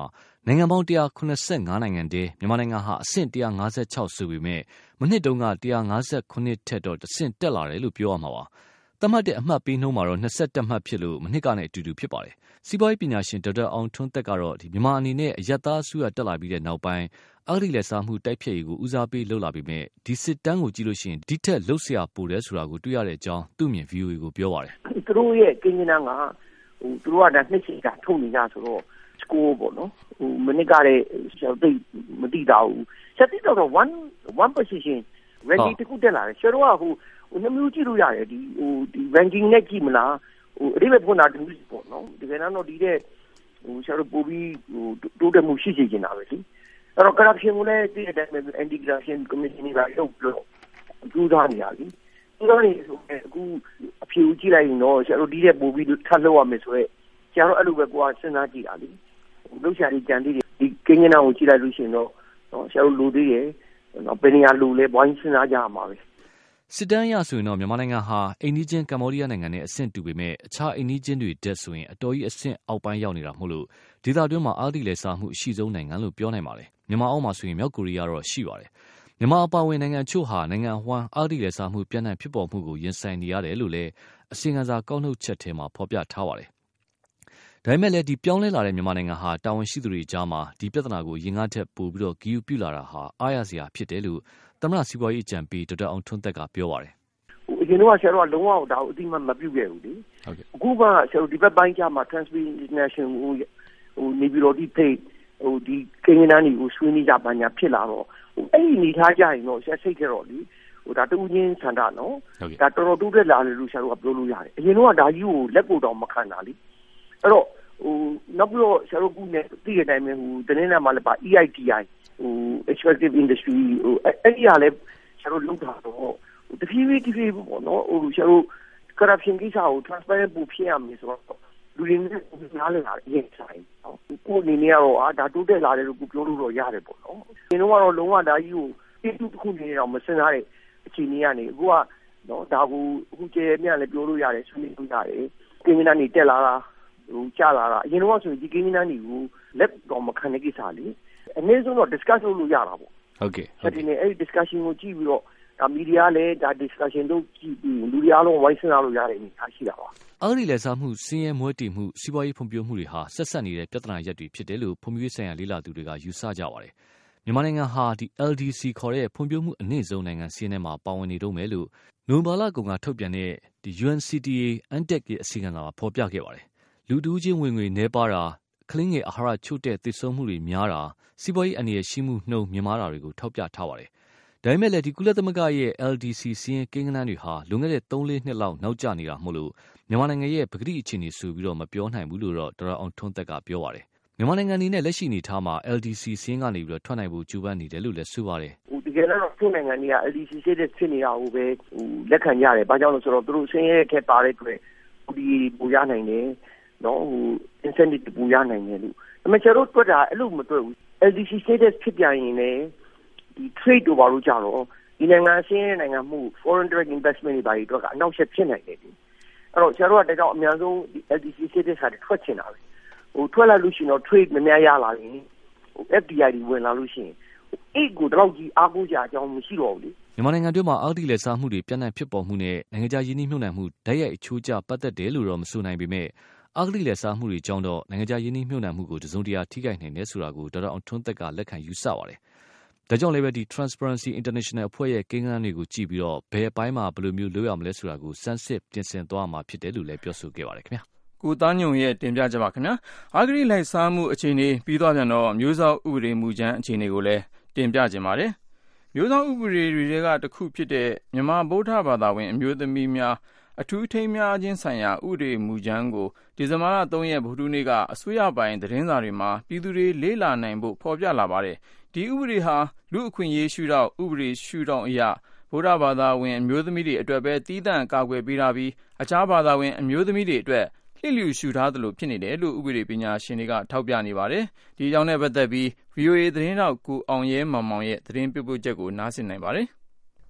နိုင်ငံပေါင်းone hundred eighty-fiveနိုင်ငံတည်းမြန်မာနိုင်ငံဟာအဆင့်one hundred fifty-sixဆိုပေမဲ့မနှစ်တုန်းကone hundred fifty-nineထက်တော့တစ်ဆင့်တက်လာတယ်လို့ပြောရမှာပါသတ်မှတ်တဲ့အမှတ်ပေးနှုန်းမှာတော့twenty-oneမှတ်ဖြစ်လို့မနှစ်ကနဲ့အတူတူဖြစ်ပါတယ်စီးပွားရေးပညာရှင်ဒေါက်တာအောင်ထွန်းသက်ကတော့ဒီမြန်မာအနေနဲ့အရက်သားအစိုးရတက်လာပြီးတဲ့နောက်ပိုင်းအဂတိလက်စားမှုတိုက်ဖျက်ရေးကိုဦးစားပေးလုပ်လာပြီးမြဲဒီစစ်တမ်းကိုကြည့်လို့ရှိရင်ဒီထက်လှုပ်ရှားပိုတယ်ဆိုတာကိုတွေ့ရတဲ့အကြောင်းသူ့မြင် V O A ကိုပြောပါတယ်သူတို့ရဲ့ကိန်းဂဏန်းကဟိုသူတို့ကဒါနှစ်ချီကထုတ်နေကြဆိုတော့ score ပေါ့နော်ဟိုမနစ်ကလည်းကျွန်တော်သိမသိတာဘူးဆက်တိတော့ one one position ranking တခုတက်လာတယ်ကျွန်တော်ကဟိုဟိုနှမျိုးကြည့်လို့ရတယ်ဒီဟိုဒီ ranking နဲ့ကြည့်မလားဟိုအရေးပဲဖွင့်တာတူပေါ့နော်ဒီကနေ့တော့ဒီတဲ့ဟိုကျွန်တော်ပို့ပြီးဟိုတိုးတက်မှုရှိစေချင်တာပဲလေအဲ့တော့ corruption ကိုလည်းဒီတဲ့ anti corruption commission ကလုပ်လို့ကြိုးစားနေရပြီဒီတော့ဒီဆိုအခုအဖြူကြည့်လိုက်ရင်တော့ကျွန်တော်ဒီတဲ့ပို့ပြီးထပ်လုပ်ရမယ်ဆိုတော့ကျွန်တော်အဲ့လိုပဲကိုယ်ကစဉ်းစားကြည့်တာလေလှုပ်ရှားရေးကြံသေးတယ်ဒီကိန်းဂဏန်းကိုကြည့်လိုက်လို့ရှိရင်တော့ကျွန်တော်လူသေးတယ်နော်ဘယ်နေရာလူလဲဘွိုင်းစဉ်းစားကြရမှာပဲစစ်တမ်းအရဆိုရင်တော့မြန်မာနိုင်ငံဟာအိန္ဒိချင်းကမ္ဘောဒီးယားနိုင်ငံနဲ့အဆင့်တူပေမဲ့အခြားအိန္ဒိချင်းတွေတက်ဆိုရင်အတော်ကြီးအဆင့်အောက်ပိုင်းရောက်နေတာမဟုတ်လို့ဒေသတွင်းမှာအဂတိလက်စားမှုအရှိဆုံးနိုင်ငံလို့ပြောနိုင်ပါတယ်မြန်မာအောက်မှာဆိုရင်မြောက်ကိုရီးယားတော့ရှိပါတယ်မြန်မာအပါအဝင်နိုင်ငံချို့ဟာနိုင်ငံအဝှမ်းအဂတိလက်စားမှုပြန့်နှံ့ဖြစ်ပေါ်မှုကိုရင်ဆိုင်နေရတယ်လို့လည်းအစီရင်ခံစာကောက်နှုတ်ချက်ထဲမှာဖော်ပြထားပါတယ်ဒါပေမဲ့လည်းဒီပြောင်းလဲလာတဲ့မြန်မာနိုင်ငံဟာတာဝန်ရှိသူတွေကြားမှာဒီပြဿနာကိုရင်ငါးထက်ပိုပြီးတော့ဂရုပြုလာတာဟာအားရစရာဖြစ်တယ်လို့သမ္မတစီးပွားရေးအကြံပေးဒေါက်တာအောင်ထွန်းသက်ကပြောပါတယ်ဟိုအရင်တော့ဆရာတို့ကလုံးဝဒါကိုအတိမမပြုတ်ခဲ့ဘူးလေဟုတ်ကဲ့အခုကဆရာတို့ဒီဘက်ပိုင်းကျမှ Transparency International ဟိုဟိုနေပြီးတော့ဒီ page ဟိုဒီကိန်းဂဏန်းတွေကိုဆွေးနွေးကြပါညာဖြစ်လာတော့ဟိုအဲ့ဒီနေထားကြရင်တော့ဆရာစိတ်ကြတော့လေဟိုဒါတူးချင်းဆန္ဒနော်ဒါတော်တော်တိုးတက်လာတယ်လို့ဆရာတို့ကပြောလို့ရတယ်အရင်တော့ဒါကြီးကိုလက်ကိုတောင်မခံတာလေအဲ့တော့ဟိုနောက်ပြီးတော့ဆရာတို့ကလည်းသိတဲ့အတိုင်းပဲဟိုတနင်္လာမှာလည်းပါ E I T I ဟို extractive industry ဟိုအဲ့ဒီကလည်းဆရာတို့လုပ်တာတော့တဖြည်းဖြည်းတဖြည်းပေါ့နော်ဟိုဆရာတို့ corruption ကိစ္စကို transparent ပို့ဖြစ်ရမယ်ဆိုတော့လူတွေနဲ့နားလည်လာအရင်ဆိုင်ကိုအနေနဲ့ကတော့အာဒါတိုးတက်လာတယ်လို့ကိုပြောလို့တော့ရတယ်ပေါ့နော်ဒီတော့ကတော့လုံးဝဒါကြီးကိုတိကျတစ်ခုနေတော့မစင်စားတဲ့အခြေအနေကနေအခုကနော်ဒါကိုအခုကျေမြတ်လည်းပြောလို့ရတယ်ဆွေးနွေးလို့ရတယ်ကိန်းဂဏန်းတွေတက်လာတာဟိုကြာလာတာအရင်တော့ဆိုရင်ဒီကိန်းဂဏန်းတွေကိုလက်တော့မခံတဲ့ကိစ္စလေအနည်းဆုံးတော့ discuss လုပ်လို့ရတာပေါ့ဟုတ်ကဲ့ဟုတ်ကဲ့အဲ့ဒီ discussion ကိုကြည့်ပြီးတော့ဒါမီဒီယာလည်းဒါ discussion တို့ကြည့်ပြီးလူတွေအားလုံးဝိုင်းစဉ်းစားလို့ရတယ်အနေထားရှိတာပါအဂတိလက်စားမှုစင်းရဲမွဲတေမှုစီးပွားရေးဖွံ့ဖြိုးမှုတွေဟာဆက်ဆက်နေတဲ့ပြဿနာရပ်တွေဖြစ်တယ်လို့ဖွံ့ဖြိုးရေးဆိုင်ရာလေ့လာသူတွေကယူဆကြပါတယ်မြန်မာနိုင်ငံဟာဒီ L D C ခေါ်တဲ့ဖွံ့ဖြိုးမှုအနည်းဆုံးနိုင်ငံစီးရဲမှာပါဝင်နေတော့မယ်လို့နိုဘာလကုန်ကထုတ်ပြန်တဲ့ဒီ U N C T A U N D E C ရဲ့အစီအစဉ်မှာဖော်ပြခဲ့ပါတယ်လူတူးချင်းဝင်ငွေနှဲပါတာကလင်းငယ်အာဟာရချို့တဲ့သေဆုံးမှုတွေများတာစီးပွားရေးအန္တရာယ်ရှိမှုနှုန်းမြင့်မားတာတွေကိုထောက်ပြထားပါတယ်ဒါပေမဲ့လည်းဒီကုလသမဂ္ဂရဲ့ L D C စီးရင်ကိန်းဂဏန်းတွေဟာလွန်ခဲ့တဲ့three fourနှစ်လောက်နောက်ကျနေတာမို့လို့မြန်မာနိုင်ငံရဲ့ပကတိအခြေအနေဆိုပြီးတော့မပြောနိုင်ဘူးလို့တော့ဒေါက်တာအောင်ထွန်းသက်ကပြောပါတယ်မြန်မာနိုင်ငံအနေနဲ့လက်ရှိအနေထားမှာ L D C စီးရင်ကနေပြီးတော့ထွက်နိုင်ဖို့ကြိုးပမ်းနေတယ်လို့လည်းဆိုပါတယ်ဟိုဒီကနေ့တော့သူ့နိုင်ငံတွေက L D C စစ်တဲ့ဖြစ်နေတာကိုပဲဟိုလက်ခံကြရတယ်ဘာကြောင့်လဲဆိုတော့သူတို့ဆင်းရဲတဲ့ထက်ပါတဲ့အတွက်ဒီပူရနိုင်တယ်နော်ဟို incentive ပူရနိုင်တယ်လို့ဒါပေမဲ့ကျတော့တွက်တာအဲ့လိုမတွက်ဘူး L D C စစ်တဲ့ဖြစ်ပြန်ရင်လည်းဒီ trade တို့ဘာလို့ကြတော့ဒီနိုင်ငံဆင်းရဲနိုင်ငံမှု foreign direct investment တွေဘာတွေတော့ကအနောက်ရှက်ဖြစ်နိုင်တယ်ဒီအဲ့တော့ကျတော့တကြောင်အများဆုံး L D C စစ်တဲ့ဟာတွေထွက်ချင်တာပဲဟိုထွက်လာလို့ရှိရင်တော့ trade မများရလာရင်ဟို F D I တွေဝင်လာလို့ရှိရင်အိတ်ကိုတော့ကြီးအားကိုးကြအကြောင်းမရှိတော့ဘူးလေမြန်မာနိုင်ငံတွင်းမှာအဂတိလက်စားမှုတွေပြန့်နှံ့ဖြစ်ပေါ်မှုနဲ့နိုင်ငံခြားယင်းနှိမ့်မြုပ်နှံမှုဓာတ်ရိုက်အချိုးကျပတ်သက်တယ်လို့တော့မဆိုနိုင်ပေမဲ့အဂတိလက်စားမှုတွေကြောင့်တော့နိုင်ငံခြားယင်းနှိမ့်မြုပ်နှံမှုကိုတစုံတရာထိခိုက်နိုင်တယ်ဆိုတာကိုဒေါက်တာအောင်ထွန်းသက်ကလက်ခံယူဆပါတယ်ဒါကြောင့်လည်းပဲဒီ Transparency International အဖွဲ့ရဲ့ကိန်းဂဏန်းတွေကိုကြည့်ပြီးတော့ဘယ်အပိုင်းမှာဘယ်လိုမျိုးလုပ်ရမလဲဆိုတာကိုစမ်းစစ်ပြင်ဆင်သွားမှာဖြစ်တယ်လို့လည်းပြောဆိုခဲ့ပါတယ်ခင်ဗျာကိုသားညုံရဲ့တင်ပြကြပါခင်ဗျာအဂတိလိုက်စားမှုအခြေအနေပြီးသွားပြန်တော့မျိုးစောဥပဒေမူကြမ်းအခြေအနေကိုလည်းတင်ပြခြင်းပါတယ်မျိုးစောဥပဒေတွေကတစ်ခုဖြစ်တဲ့မြန်မာဗုဒ္ဓဘာသာဝင်အမျိုးသမီးများအထူးထိမ်းများခြင်းဆိုင်ရာဥပဒေမူကြမ်းကိုဒီဇင်ဘာလthreeရက်ဗုဒ္ဓနေ့ကအစိုးရပိုင်သတင်းစာတွေမှာပြည်သူတွေလေ့လာနိုင်ဖို့ဖော်ပြလာပါတယ်ဒီဥပဒေဟာလူအခွင့်အရေးရှုထောင့်ဥပဒေရှုထောင့်အရဗုဒ္ဓဘာသာဝင်အမျိုးသမီးတွေအတွက်ပဲတည်တံ့ကာကွယ်ပေးထားပြီးအခြားဘာသာဝင်အမျိုးသမီးတွေအတွက်လျှစ်လျူရှုထားသလိုဖြစ်နေတယ်လို့ဥပဒေပညာရှင်တွေကထောက်ပြနေပါတယ်ဒီအကြောင်းနဲ့ပတ်သက်ပြီး V O A သတင်းထောက်ကိုအောင်ရဲမောင်မောင်ရဲ့သတင်းပြပို့ချက်ကိုနားဆင်နိုင်ပါတယ်မ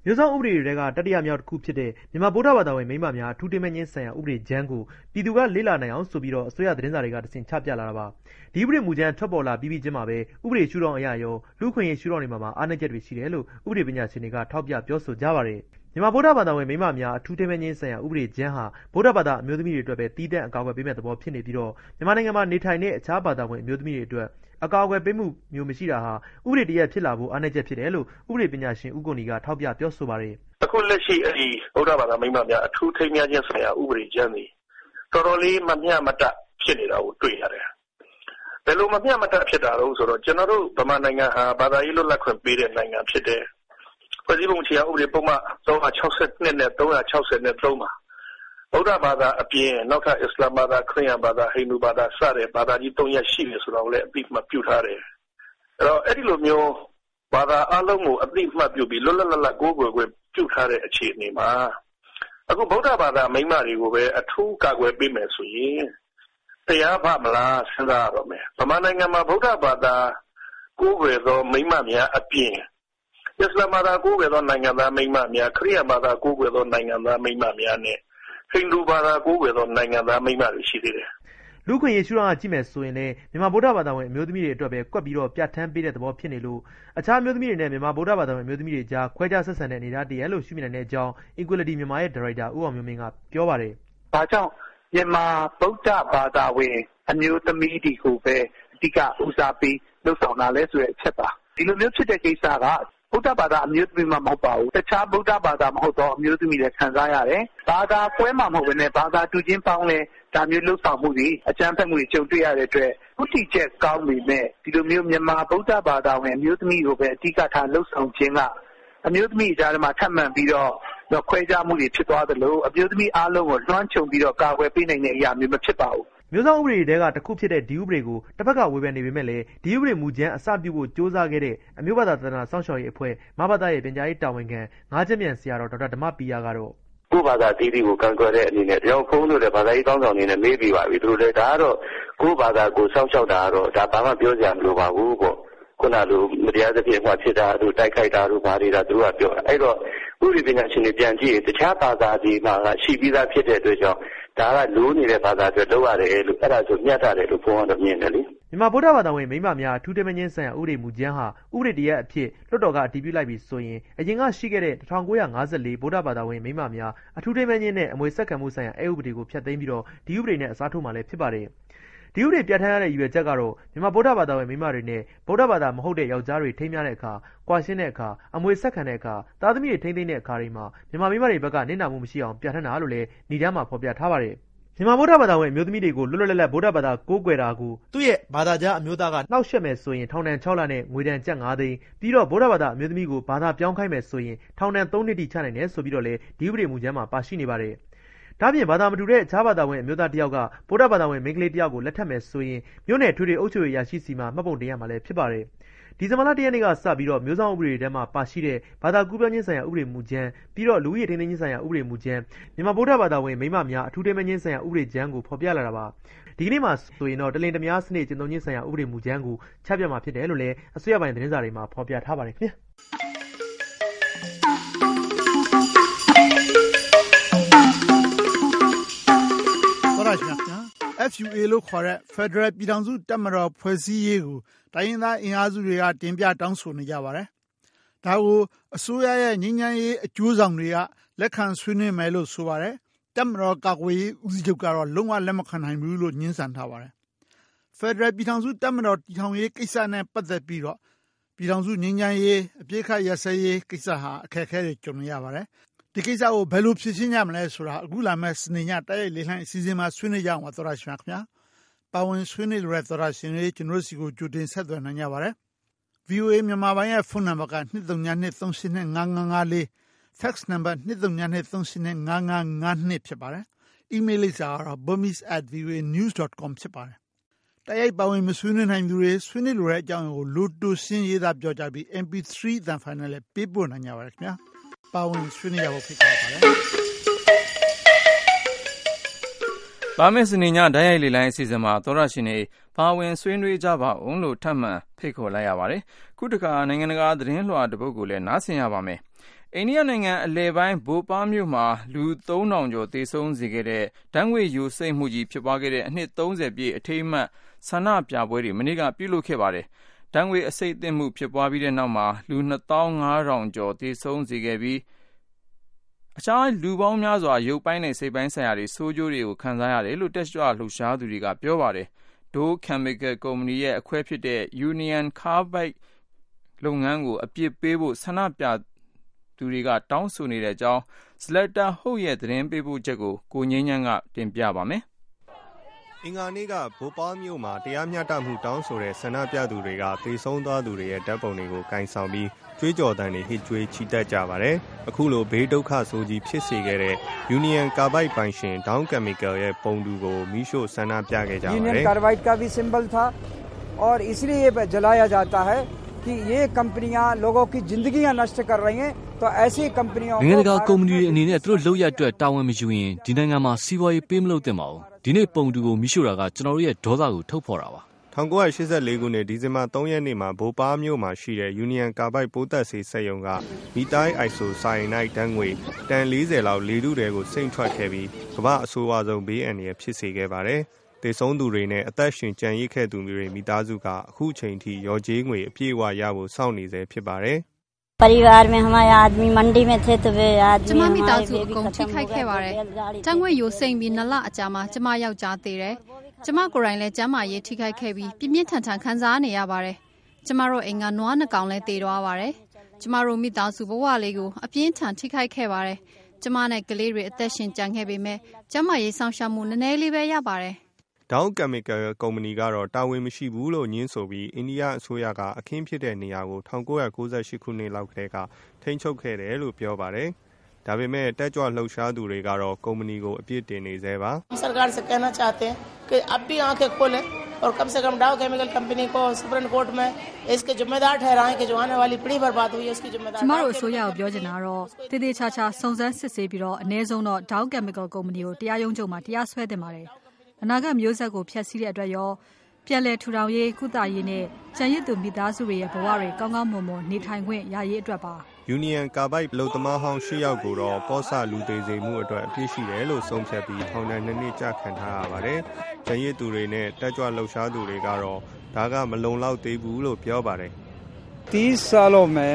မျိုးစောင့်ဥပဒေတွေကတတိယမြောက်တစ်ခုဖြစ်တဲ့မြန်မာဗုဒ္ဓဘာသာဝင်မိန်းမများအထူးထိမ့်ခြင်းဆိုင်ရာဥပဒေကြမ်းကိုပြည်သူကလေ့လာနိုင်အောင်ဆိုပြီးတော့အစိုးရသတင်းစာတွေကတဆင့်ချပြလာတာပါဒီဥပဒေမူကြမ်းထွက်ပေါ်လာပြီးပြီးချင်းမှာပဲဥပဒေရှုထောင့်အရာရောလူခွင့်ရေးရှုထောင့်တွေမှာအားနည်းချက်တွေရှိတယ်လို့ဥပဒေပညာရှင်တွေကထောက်ပြပြောဆိုကြပါတယ်မြန်မာဗုဒ္ဓဘာသာဝင်မိန်းမများအထူးထိမ့်ခြင်းဆိုင်ရာဥပဒေကြမ်းဟာဗုဒ္ဓဘာသာအမျိုးသမီးတွေအတွက်ပဲတည်တဲ့အကာအကွယ်ပေးမဲ့သဘောဖြစ်နေပြီးတော့မြန်မာနိုင်ငံမှာနေထိုင်တဲ့အခြားဘာသာဝင်အမျိုးသမီးတွေအတွက်အကာအကွယ်ပေးမှုမျိုးမရှိတာဟာဥပဒေတရဖြစ်လာဖို့အားနည်းချက်ဖြစ်တယ်လို့ဥပဒေပညာရှင်ဦးကိုနီကထောက်ပြပြောဆိုပါတယ်အခုလက်ရှိအဲ့ဒီဗုဒ္ဓဘာသာမိန်းမများအထူးထိမ့်ခြင်းဆိုင်ရာဥပဒေကြမ်းတွေတော်တော်လေးမမျှမတဖြစ်နေတာကိုတွေ့ရတယ်ဘယ်လိုမမျှမတဖြစ်တာလဲဆိုတော့ကျွန်တော်တို့ဗမာနိုင်ငံဟာဘာသာရေးလွတ်လပ်ခွင့်ပေးတဲ့နိုင်ငံဖြစ်တယ်ဖွဲ့စည်းပုံအခြေခံဥပဒေပုံမှန်သုံးရာ၆၂နဲ့သုံးရာ၆၃မှာဗုဒ္ဓဘာသာအပြင်နောက်ထပ်အစ္စလာမ်ဘာသာခရစ်ယာန်ဘာသာဟိန္ဒူဘာသာစတဲ့ဘာသာကြီး၃ရပ်ရှိတယ်ဆိုတော့လည်းအသိမှတ်ပြုထားတယ်အဲ့တော့အဲ့ဒီလိုမျိုးဘာသာအလုံးကိုအသိမှတ်ပြုပြီးလွတ်လပ်လပ်လပ်ကိုးကွယ်ခွင့်ပြုထားတဲ့အခြေအနေမှာအခုဗုဒ္ဓဘာသာမိန်းမတွေကိုပဲအထူးကာကွယ်ပေးမယ်ဆိုရင်တရားပါမလားစဉ်းစားရတော့မယ်ဗမာနိုင်ငံမှာဗုဒ္ဓဘာသာကိုးကွယ်သောမိန်းမများအပြင်အစ္စလာမ်ဘာသာကိုးကွယ်သောနိုင်ငံသားမိန်းမများခရစ်ယာန်ဘာသာကိုးကွယ်သောနိုင်ငံသားမိန်းမများနဲ့ဟိန္ဒူဘာသာကိုးကွယ်သောနိုင်ငံသားမိန်းမတွေရှိသေးတယ်လူခွင့်ရေးရှုထောင့်ကကြည့်မယ်ဆိုရင်လည်းမြန်မာဗုဒ္ဓဘာသာဝင်အမျိုးသမီးတွေအတွက်ပဲကွက်ပြီးတော့ပြဋ္ဌာန်းပေးတဲ့သဘောဖြစ်နေလို့အခြားအမျိုးသမီးတွေနဲ့မြန်မာဗုဒ္ဓဘာသာဝင်အမျိုးသမီးတွေကြားခွဲခြားဆက်ဆံတဲ့အနေအထားတည်းရဲ့လို့ရှုမြင်တဲ့အကြောင်း Equality မြန်မာရဲ့ဒါရိုက်တာဦးအောင်မျိုးမင်းကပြောပါတယ်။ဒါကြောင့်မြန်မာဗုဒ္ဓဘာသာဝင်အမျိုးသမီးတွေကိုပဲအဓိကဦးစားပေးလှုပ်ဆောင်တာလဲဆိုတဲ့အချက်ပါ။ဒီလိုမျိုးဖြစ်တဲ့ကိစ္စကဗုဒ္ဓဘာသာအမျိုးသမီးမှမဟုတ်ပါဘူးတခြားဗုဒ္ဓဘာသာမဟုတ်တော့အမျိုးသမီးတွေခံစားရတယ်ဘာသာကွဲမှမဟုတ်ဘဲနဲ့ဘာသာတူချင်းပေါင်းလဲဒါမျိုးလှုပ်ဆောင်မှုတွေအကြမ်းဖက်မှုတွေကြုံတွေ့ရတဲ့အတွက်ဥတီချက်ကောင်းပေမဲ့ဒီလိုမျိုးမြန်မာဗုဒ္ဓဘာသာဝင်အမျိုးသမီးကိုပဲအဓိကထားလှုပ်ဆောင်ခြင်းကအမျိုးသမီးကြားထဲမှာထပ်မံပြီးတော့တော့ခွဲခြားမှုတွေဖြစ်သွားသလိုအမျိုးသမီးအားလုံးကိုလွှမ်းခြုံပြီးတော့ကာကွယ်ပေးနိုင်တဲ့အရာမျိုးမဖြစ်ပါဘူးမျိုးစောင့်ဥပဒေတွေကတစ်ခုဖြစ်တဲ့ဒီဥပဒေကိုတစ်ဖက်ကဝေဖန်နေပေမဲ့လည်းဒီဥပဒေမူကြမ်းအစပြုဖို့စ조사ခဲ့တဲ့အမျိုးဘာသာသဒ္ဒနာစောင့်ရှောက်ရေးအဖွဲ့မဘာသာရဲ့ပညာရေးတာဝန်ခံငါးချက်မြန်ဆရာတော်ဒေါက်တာဓမ္မပီယာကတော့ကိုယ်ဘာသာတီးတီးကိုကန့်ကွက်တဲ့အနေနဲ့တရားဖုံးလို့တဲ့ဘာသာရေးကောင်းဆောင်နေနဲ့မေးပြီးပါပြီသူတို့လည်းဒါကတော့ကိုယ်ဘာသာကိုစောင့်ရှောက်တာကတော့ဒါဘာမှပြောစရာမလိုပါဘူးပေါ့ခုနလိုမတရားသဖြင့်ဟောဖြစ်တာတို့တိုက်ခိုက်တာတို့ဘာတွေဒါသူတို့ကပြောတာအဲ့တော့ဥပဒေပညာရှင်တွေပြန်ကြည့်ရင်တခြားဘာသာတွေမှာရှိပြီးသားဖြစ်တဲ့အတွက်ကြောင့်ဒါကလိုးနေတဲ့ဘာသာတွေလောက်ရတယ်လို့အဲ့ဒါဆိုမျှတတယ်လို့ဘုန်းတော်မြင်တယ်လေမြန်မာဗုဒ္ဓဘာသာဝင်မိန်းမများအထူးထိမ့်ခြင်းဆိုင်ရာဥပဒေမူကြမ်းဟာဥပဒေတရအဖြစ်လွှတ်တော်ကအတည်ပြုလိုက်ပြီးဆိုရင်အရင်ကရှိခဲ့တဲ့၁၉၅၄ဗုဒ္ဓဘာသာဝင်မိန်းမများအထူးထိမ့်ခြင်းနဲ့အမွေဆက်ခံမှုဆိုင်ရာအဲဥပဒေကိုဖျက်သိမ်းပြီးတော့ဒီဥပဒေနဲ့အစားထိုးမှလည်းဖြစ်ပါတယ်ဒီဥပဒေပြဋ္ဌာန်းရတဲ့ရည်ရွယ်ချက်ကတော့မြန်မာဗုဒ္ဓဘာသာဝင်မိန်းမတွေနဲ့ဗုဒ္ဓဘာသာမဟုတ်တဲ့ယောက်ျားတွေထိမ်းမြတဲ့အခါကွာရှင်းတဲ့အခါအမွေဆက်ခံတဲ့အခါသားသမီးတွေထိန်းသိမ်းတဲ့အခါတွေမှာမြန်မာမိန်းမတွေဘက်ကနစ်နာမှုမရှိအောင်ပြဋ္ဌာန်းတာလို့လည်းဏ္ဍာန်မှာဖော်ပြထားပါတယ်မြန်မာဗုဒ္ဓဘာသာဝင်အမျိုးသမီးတွေကိုလွတ်လွတ်လပ်လပ်ဗုဒ္ဓဘာသာကိုးကွယ်တာကိုသူ့ရဲ့ဘာသာကြားအမျိုးသားကနှောက်ယှက်မယ်ဆိုရင်ထောင်ဒဏ်၆လနဲ့ငွေဒဏ်ကျပ်၅သိန်းပြီးတော့ဗုဒ္ဓဘာသာအမျိုးသမီးကိုဘာသာပြောင်းခိုင်းမယ်ဆိုရင်ထောင်ဒဏ်၃နှစ်ထိချနိုင်တယ်ဆိုပြီးတော့လည်းဒီဥပဒေမူကြမ်းမှာပါရှိနေပါတယ်ဒါပြင်ဘာသာမတူတဲ့အခြားဘာသာဝင်အမျိုးသားတယောက်ကဗုဒ္ဓဘာသာဝင်မိန်းကလေးတယောက်ကိုလက်ထပ်မယ်ဆိုရင်မြို့နယ်ထွေထွေအုပ်ချုပ်ရေးရရှိစီမှာမှတ်ပုံတင်ရမှာလည်းဖြစ်ပါတယ်ဒီဇင်ဘာလတရက်နေ့ကစပြီးတော့မျိုးစောင့်ဥပဒေထဲမှာပါရှိတဲ့ဘာသာကူးပြောင်းခြင်းဆိုင်ရာဥပဒေမူကြမ်းပြီးတော့လူဦးရေထိန်းသိမ်းခြင်းဆိုင်ရာဥပဒေမူကြမ်းမြန်မာဗုဒ္ဓဘာသာဝင်မိန်းမများအထူးထိမ့်ခြင်းဆိုင်ရာဥပဒေကြမ်းကိုဖော်ပြလာတာပါဒီကနေ့မှာဆိုရင်တော့တလင်တမယားစနစ်ကျင့်သုံးခြင်းဆိုင်ရာဥပဒေမူကြမ်းကိုချပြမှာဖြစ်တယ်လို့လည်းအစိုးရပိုင်းသတင်းစာတွေမှာဖော်ပြထားပါတယ်ခင်ဗျာတော်ရရှိမြတ် F U A လို့ခေါ်တဲ့ Federal ပြည်ထောင်စုတပ်မတော်ဖွဲ့စည်းရေးကိုတိုင်းရင်းသားအင်အားစုတွေကတင်ပြတောင်းဆိုနေကြပါတယ်။ဒါကိုအစိုးရရဲ့ငြိမ်းချမ်းရေးအကျိုးဆောင်တွေကလက်ခံဆွေးနွေးမယ်လို့ဆိုပါတယ်။တပ်မတော်ကာကွယ်ရေးဦးစီးချုပ်ကတော့လုံးဝလက်မခံနိုင်ဘူးလို့ညှင်းဆန်ထားပါတယ်။ Federal ပြည်ထောင်စုတပ်မတော်တည်ထောင်ရေးကိစ္စနဲ့ပတ်သက်ပြီးတော့ပြည်ထောင်စုငြိမ်းချမ်းရေးအပြည့်ခတ်ရစရေးကိစ္စဟာအခက်အခဲတွေကြုံနေရပါတယ်။ဒီကိစ္စကိုဘယ်လိုဖြေရှင်းကြမလဲဆိုတာအခုလာမဲ့စနေညတိုက်ရိုက်လေလှိုင်းအစီအစဉ်မှာဆွေးနွေးကြအောင်ပါသောရရှင်ခင်ဗျာပါဝင်ဆွေးနွေးလိုတဲ့သောရရှင်တွေကျွန်တော်စီကိုကြိုတင်ဆက်သွယ်နိုင်ကြပါတယ် V O A မြန်မာပိုင်းရဲ့ဖုန်းနံပါတ်က two three two two three eight five five five four ဖက်စ်နံပါတ် two three two two three eight five five five two ဖြစ်ပါတယ် email လိပ်စာကတော့ burmese at v o a news dot com ဖြစ်ပါတယ်တိုက်ရိုက်ပါဝင်မဆွေးနွေးနိုင်သူတွေဆွေးနွေးလိုတဲ့အကြောင်းကိုလိုတိုရှင်းရေးသားပြောကြပြီး M P three တန်ဖိုင်နယ်လည်းပေးပို့နိုင်ကြပါတယ်ခင်ဗျာပါဝင်ဆွေးနွေးရဖို့ဖိတ်ခေါ်ပါတယ်ပါမစ်စနေညဓာတ်ရိုက်လေလိုင်းအစီအစဉ်မှာသောရရှင်တွေပါဝင်ဆွေးနွေးကြပါအောင်လို့ထပ်မံဖိတ်ခေါ်လိုက်ရပါတယ်ခုတခါနိုင်ငံတကာသတင်းလွှာတစ်ပုဒ်ကိုလည်းနားဆင်ရပါမယ်အိန္ဒိယနိုင်ငံအလယ်ပိုင်းဘိုပါမြို့မှာလူသုံးထောင်ကျော်သေဆုံးစေခဲ့တဲ့ဓာတ်ငွေ့ယိုစိမ့်မှုကြီးဖြစ်ပွားခဲ့တဲ့အနှစ်သုံးဆယ်ပြည့်အထိမ်းအမှတ်ဆန္ဒပြပွဲတွေမနေ့ကပြုလုပ်ခဲ့ပါတယ်။ဓာတ်ငွေ့အဆိပ်သင့်မှုဖြစ်ပွားပြီးတဲ့နောက်မှာလူနှစ်သောင်းငါးထောင်ကျော်သေဆုံးစေခဲ့ပြီးအခြားလူပေါင်းများစွာရုပ်ပိုင်းနဲ့စိတ်ပိုင်းဆိုင်ရာတွေဆိုးကျိုးတွေကိုခံစားရတယ်လို့တက်ကြွလှုပ်ရှားသူတွေကပြောပါတယ်။ Dow Chemical ကုမ္ပဏီရဲ့အခွဲဖြစ်တဲ့ Union Carbide လုပ်ငန်းကိုအပြစ်ပေးဖို့ဆန္ဒပြသူတွေကတောင်းဆိုနေတဲ့အကြောင်း Slater Holt ရဲ့သတင်းပေးပို့ချက်ကိုကိုငြိမ်းချမ်းကတင်ပြပါမယ်။အင်္ဂါနေ့ကဘိုပါမြို့မှာတရားမျှတမှုတောင်းဆိုတဲ့ဆန္ဒပြသူတွေကသေဆုံးသွားသူတွေရဲ့ဓာတ်ပုံတွေကိုကင်ဆောင်ပြီးကြွေးကြော်သံတွေဟစ်ကြွေးချီတက်ကြပါတယ်။အခုလိုဘေးဒုက္ခဆိုးကြီးဖြစ်စေခဲ့တဲ့ Union Carbide ပိုင်ရှင် Dow Chemical ရဲ့ပုံတူကိုမီးရှို့ဆန္ဒပြခဲ့ကြပါတယ်။ Union Carbide का भी सिंबल था और इसलिए ये जलाया जाता है कि ये कंपनियां लोगों की जिंदगियां नष्ट कर रही हैं तो ऐसी कंपनियों को နိုင်ငံတကာကုမ္ပဏီတွေအနေနဲ့သူတို့လုပ်ရအတွက်တာဝန်မယူရင်ဒီနိုင်ငံမှာစီးပွားရေးပေးမလုပ်သင့်ပါဘူး။ဒီနေ့ပုံတူကိုမီးရှို့တာကကျွန်တော်တို့ရဲ့ဒေါသကိုထုတ်ဖော်တာပါ။၁၉၈၄ခုနှစ်ဒီဇင်ဘာ၃ရက်နေ့မှာဘိုပါမြို့မှာရှိတဲ့ Union Carbide ပိုးသက်ဆေးစက်ရုံကမီသိုင်းအိုက်ဆိုဆိုင်နိုက်ဓာတ်ငွေတန်၄၀လောက်လေထုတွေကိုစိမ့်ထွက်ခဲ့ပြီးကမ္ဘာအဆိုးအဝါဆုံးဘေးအန္တရာယ်ဖြစ်စေခဲ့ပါတယ်။သေဆုံးသူတွေနဲ့အသက်ရှင်ကျန်ရစ်ခဲ့သူတွေမိသားစုကအခုချိန်ထိရော်ကြေးငွေအပြည့်အဝရဖို့စောင့်နေစေဖြစ်ပါတယ်။ परिवार में हमारे आदमी मंडी में थे तो वे आदमी ကျမမိသားစုအကုန်ထိခိုက်ခဲ့ပါတယ်။ဓာတ်ငွေ့ယိုစိမ့်ပြီးနှစ်လအကြာမှာကျမယောက်ျားသေးတယ်။ကျမကိုယ်တိုင်လည်းကျန်းမာရေးထိခိုက်ခဲ့ပြီးပြင်းပြင်းထန်ထန်ခံစားနေရပါတယ်။ကျမတို့အိမ်ကနွားနှစ်ကောင်လည်းသေသွားပါတယ်။ကျမတို့မိသားစုဘဝလေးကိုအပြင်းထန်ထိခိုက်ခဲ့ပါတယ်။ကျမနဲ့ကလေးတွေအသက်ရှင်ကျန်ခဲ့ပေမဲ့ကျန်းမာရေးဆောင်ရှားမှုနည်းနည်းလေးပဲရပါတယ်။ Dow Chemical ကုမ္ပဏီကတော့တာဝန်မရှိဘူးလို့ညင်းဆိုပြီးအိန္ဒိယအစိုးရကအခင်းဖြစ်တဲ့နေရာကို၁၉၉၈ခုနှစ်လောက်ကတည်းကထိန်းချုပ်ခဲ့တယ်လို့ပြောပါတယ်။ဒါပေမဲ့တက်ကြွလှုပ်ရှားသူတွေကတော့ကုမ္ပဏီကိုအပြစ်တင်နေသေးပါ။ सरकार से कहना चाहते हैं कि अब भी आंखें खोलें और कम से कम Dow Chemical कंपनी को सुप्रीम कोर्ट में इसके जिम्मेदार ठहराएं कि जो आने वाली पीढ़ी बर्बाद हुई है उसकी जिम्मेदार ကျမတို့အစိုးရကိုပြောချင်တာတော့တည်တည်ချာချာစုံစမ်းစစ်ဆေးပြီးတော့အနည်းဆုံးတော့ Dow Chemical ကုမ္ပဏီကိုတရားရုံးချုပ်မှာတရားစွဲတင်ပါတယ်။အနာဂတ်မျိုးဆက်ကိုဖျက်ဆီးတဲ့အတွက်ရောပြန်လည်ထူထောင်ရေးကုသရေးနဲ့ကျန်ရစ်သူမိသားစုတွေရဲ့ဘဝတွေကောင်းကောင်းမွန်မွန်နေထိုင်ခွင့်ရရေးအတွက်ပါ။ Union Carbide လုံသမားဟောင်း၈ယောက်ကိုတော့ပောဆလူသေးစိမ်မှုအတွက်အပြစ်ရှိတယ်လို့ဆုံးဖြတ်ပြီးထောင်ဒဏ်နှစ်နှစ်ကြာခံထားရပါတယ်။ကျန်ရစ်သူတွေနဲ့တက်ကြွလှုပ်ရှားသူတွေကတော့ဒါကမလုံလောက်သေးဘူးလို့ပြောပါတယ်။तीस सालों में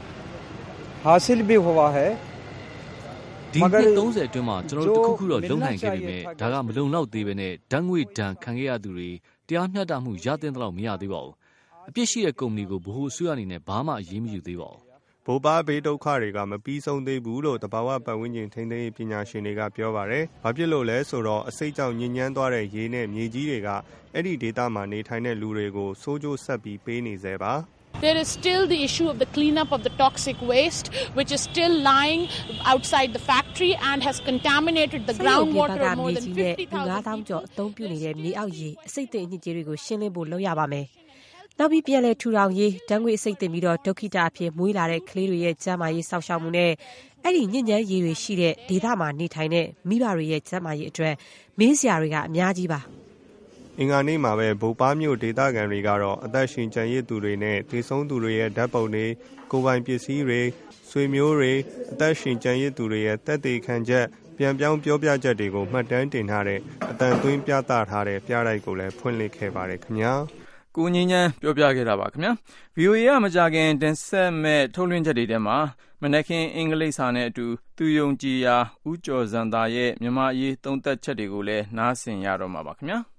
हासिल भी हुआ है ဒီနှစ်သုံးဆယ်အတွင်းမှာကျွန်တော်တို့တခုခုတော့လုံနိုင်ခဲ့ပြီမဲ့ဒါကမလုံလောက်သေးပဲနဲ့ဓာတ်ငွေဒဏ်ခံခဲ့ရသူတွေတရားမျှတမှုရတဲ့တော့မရသေးပါဘူးအပြစ်ရှိတဲ့ကုမ္ပဏီကိုဗဟိုအစိုးရအနေနဲ့ဘာမှအရေးမယူသေးပါဘူးဘိုပါဘေးဒုက္ခတွေကမပြီးဆုံးသေးဘူးလို့တဘာဝပတ်ဝန်းကျင်ထိန်းသိမ်းရေးပညာရှင်တွေကပြောပါတယ်။ဘာဖြစ်လို့လဲဆိုတော့အစိတ်ကြောင့်ညဉ့်ညမ်းသွားတဲ့ရေနဲ့မြေကြီးတွေကအဲ့ဒီဒေသမှာနေထိုင်တဲ့လူတွေကိုစိုးကျိုးဆက်ပြီးပေးနေစေပါ There is still the issue of the cleanup of the toxic waste, which is still lying outside the factory and has contaminated the groundwater of more than fifty thousand ကျော်အသုံးပြုနေတဲ့မြေအောက်ရေအစိတ်အသင့်အညစ်အကြေးတွေကိုရှင်းလင်းဖို့လုပ်ရပါမယ်။နောက်ပြီးပြန်လည်ထူထောင်ရေးဓာတ်ငွေ့အစိတ်သင့်ပြီးတော့ဒုက္ခိတအဖြစ်မွေးလာတဲ့ကလေးတွေရဲ့ကျန်းမာရေးစောင့်ရှောက်မှုနဲ့အဲ့ဒီညဉ့်ညမ်းရေတွေရှိတဲ့ဒေသမှာနေထိုင်တဲ့မိဘတွေရဲ့ကျန်းမာရေးအတွက်မေးစရာတွေကအများကြီးပါ။အင်္ဂါနေ့မှာပဲဘိုပါမြို့ဒေသခံတွေကတော့အသက်ရှင်ကျန်ရစ်သူတွေနဲ့ဒေဆုံးသူတွေရဲ့ဓာတ်ပုံတွေကိုယ်ပိုင်ပစ္စည်းတွေဆွေမျိုးတွေအသက်ရှင်ကျန်ရစ်သူတွေရဲ့တက်သေးခံချက်ပြန်ပြောင်းပြောပြချက်တွေကိုမှတ်တမ်းတင်ထားတဲ့အတန်သွင်းပြသထားတဲ့ပြတိုက်ကိုလည်းဖွင့်လှစ်ခဲ့ပါတယ်ခင်ဗျာကိုငင်းချမ်းပြောပြခဲ့တာပါခင်ဗျာ ဗီအိုအေ ကမကြခင်တင်ဆက်မဲ့ထုတ်လွှင့်ချက်တွေထဲမှာမနက်ခင်းအင်္ဂလိပ်စာနဲ့အတူသူယုံကြည်ရာဦးကျော်ဇံသာရဲ့မြန်မာအရေးသုံးသပ်ချက်တွေကိုလည်းနားဆင်ရတော့မှာပါခင်ဗျာ